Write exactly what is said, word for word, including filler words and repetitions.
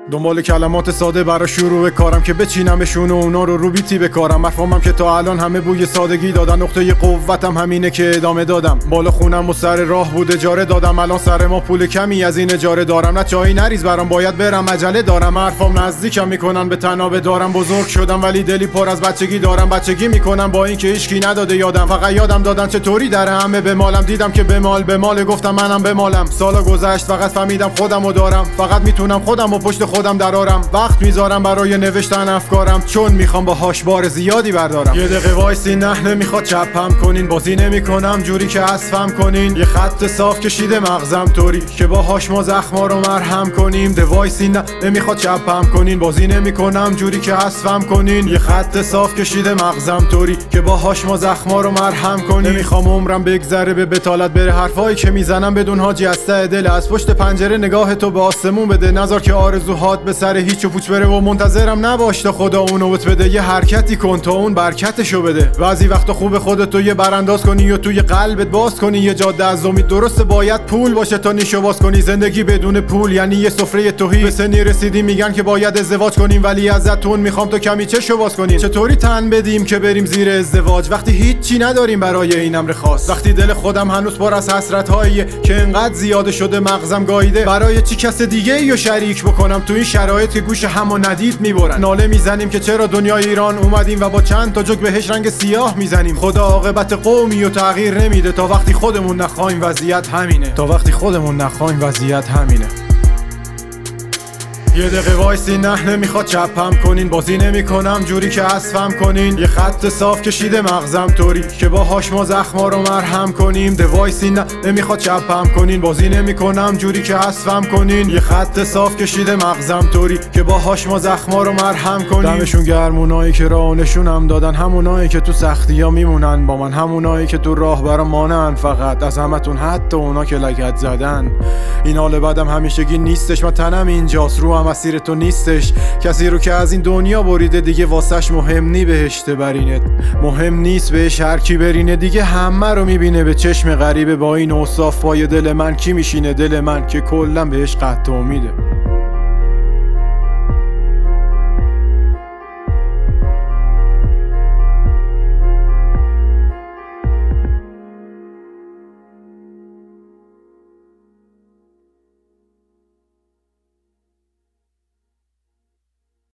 دنبال کلمات ساده برای شروع کارم که بچینمشون و اونا رو رو بیتی بکارم. مفهومم که تا الان همه بوی سادگی دادن، نقطه قوتم همینه که ادامه دادم. بالا خونم و سر راه بود اجاره دادم، الان سر ما پول کمی از این اجاره دارم. نه چایی نریز برام باید برم عجله دارم، حرفام نزدیکم میکنن به تنابه دارم. بزرگ شدم ولی دلی پر از بچگی دارم، بچگی میکنم با این که هیچکی نداده یادم. فقط یادم دادن چطوری در همه بمالم، دیدم که بمال بمال گفتم منم بمالم. سالا گذشت فقط فهمیدم خودمو دارم، فقط میتونم خودمو پشت خودم درارم. وقت میذارم برای نوشتن افکارم چون میخوام باهاش بار زیادی بردارم. یه دقیقه وایسی نه نمیخواد چپم کنین، بازی نمیکنم جوری که اسفم کنین. یه خط صاف کشیده مغزم طوری که باهاش ما زخما رو مرهم کنیم. ده وایسی نه نمیخواد چپم کنین، بازی نمیکنم جوری که اسفم کنین. یه خط صاف کشیده مغزم طوری که باهاش ما زخما رو مرهم کنیم. نمیخوام عمرم بگذره به بتالت بره، حرفایی که میزنم بدون حاجی از ته دل. از پشت پنجره نگاه تو به آسمون بده، نذار که آرزوهات به سر هیچ و پوچ بره و منتظرم نباش تا خدا اونو بت بده. یه حرکتی کن تا اون برکتشو بده. بعضی وقتا خوب خودتو یه برانداز کنی یا توی قلبت باز کنی یه جاده از امید. درسته باید پول باشه تا نیشو باز کنی، زندگی بدون پول یعنی یه سفره توهی. به سنی رسیدی میگن که باید ازدواج کنیم، ولی ازتون میخوام تو کمی چشو باز کنیم. چطوری تن بدیم که بریم زیر ازدواج وقتی هیچی نداریم برای این امر خاص؟ وقتی دل خودم هنوز پر از حسرت‌هاییه که انقدر زیاده شده مغزم گاییده. برای چی کس دیگه ایو شریک بکنم تو این شرایط که گوش همو ندید میبرن؟ ناله میزنیم که چرا دنیای ایران اومدیم و با چند تا جوک بهش رنگ سیاه میزنیم. خدا عاقبت قومی و تغییر نمیده تا وقتی خودمون نخوایم وضعیت همینه. تا وقتی خودمون نخوایم وضعیت همینه. یه دقیقه وایسی نه نمیخواد چپم کنین، بازی نمیکنم جوری که اسفم کنین. یه خط صاف کشیده مغزم طوری که باهاش ما زخما رو مرهم کنیم. ده وایسی نه نمیخواد چپم کنین، بازی نمیکنم جوری که اسفم کنین. یه خط صاف کشیده مغزم طوری که باهاش ما زخما رو مرهم کنیم. دمشون گرم اونایی که راه نشونم دادن، همونایی که تو سختی‌ها میمونن با من، همونایی که تو راه برام مانن. فقط از همتون حتی اونا که لگد زدن. این حال بعدم همیشگی نیستش، من تنم اینجاست رو مسیر تو نیستش. کسی رو که از این دنیا بریده دیگه واسش مهم نی بهشت برینت، مهم نیست بهش هر کی برینه. دیگه همه رو میبینه به چشم غریبه، با این اوصاف پای دل من کی میشینه؟ دل من که کلا بهش قطع امیده.